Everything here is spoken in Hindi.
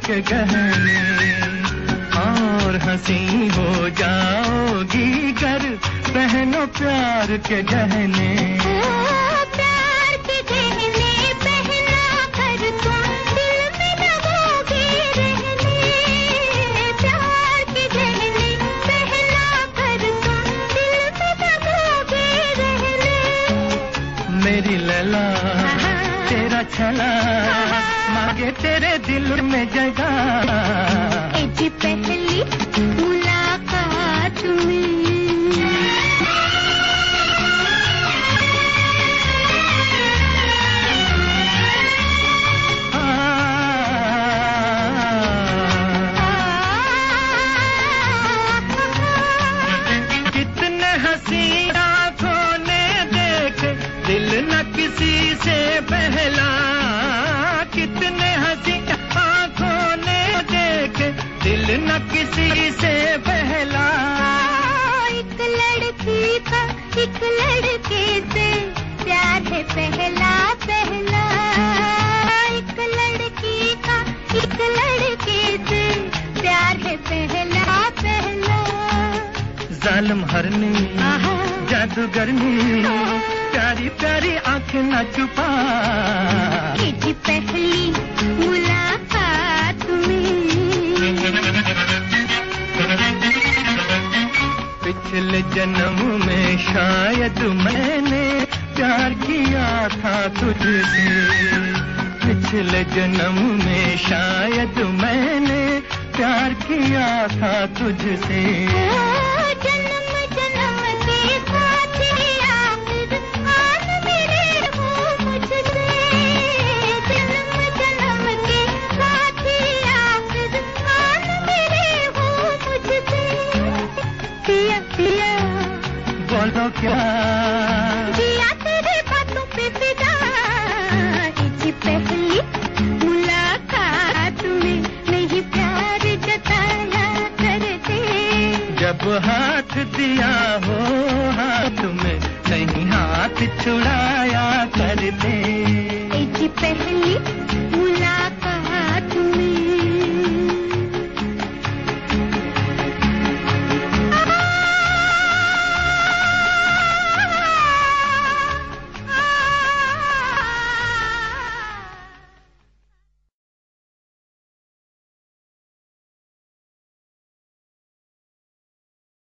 के गहने और हंसी हो जाओगी गर पहनो प्यार के गहने। प्यार के गहने पहना कर तुम दिल में दबोगे रहने। प्यार के गहने पहना कर तुम दिल में दबोगे रहने। मेरी लैला तेरा छला मांगे तेरे दिल में जगह। जी पहली मुलाकात में कितने हंसी आंखों ने देखे दिल न किसी से बहला। कितने हंसी आंखों ने देखे दिल न किसी से बहला। एक लड़की का एक लड़के से प्यार है पहला पहला। एक लड़की का एक लड़के से प्यार है पहला पहला। जालिम हरनी जादूगरनी प्यारी प्यारी आंखें न छुपा। जी पहली मुलाकात में पिछले जन्म में शायद मैंने प्यार किया था तुझसे। पिछले जन्म में शायद मैंने प्यार किया था तुझसे। जन्म जन्म के साथी आखिर आन मेरे हो मुझसे। जन्म जन्म के साथी आखिर आन मेरे हो मुझसे। पिया पिया बोलो क्या जिया तेरे बातों पे फिदा। जी पहली मुलाकात में नहीं प्यार जताया करते। जब हाथ दिया हो हाथ में नहीं हाथ छुड़ाया करते। जी पहली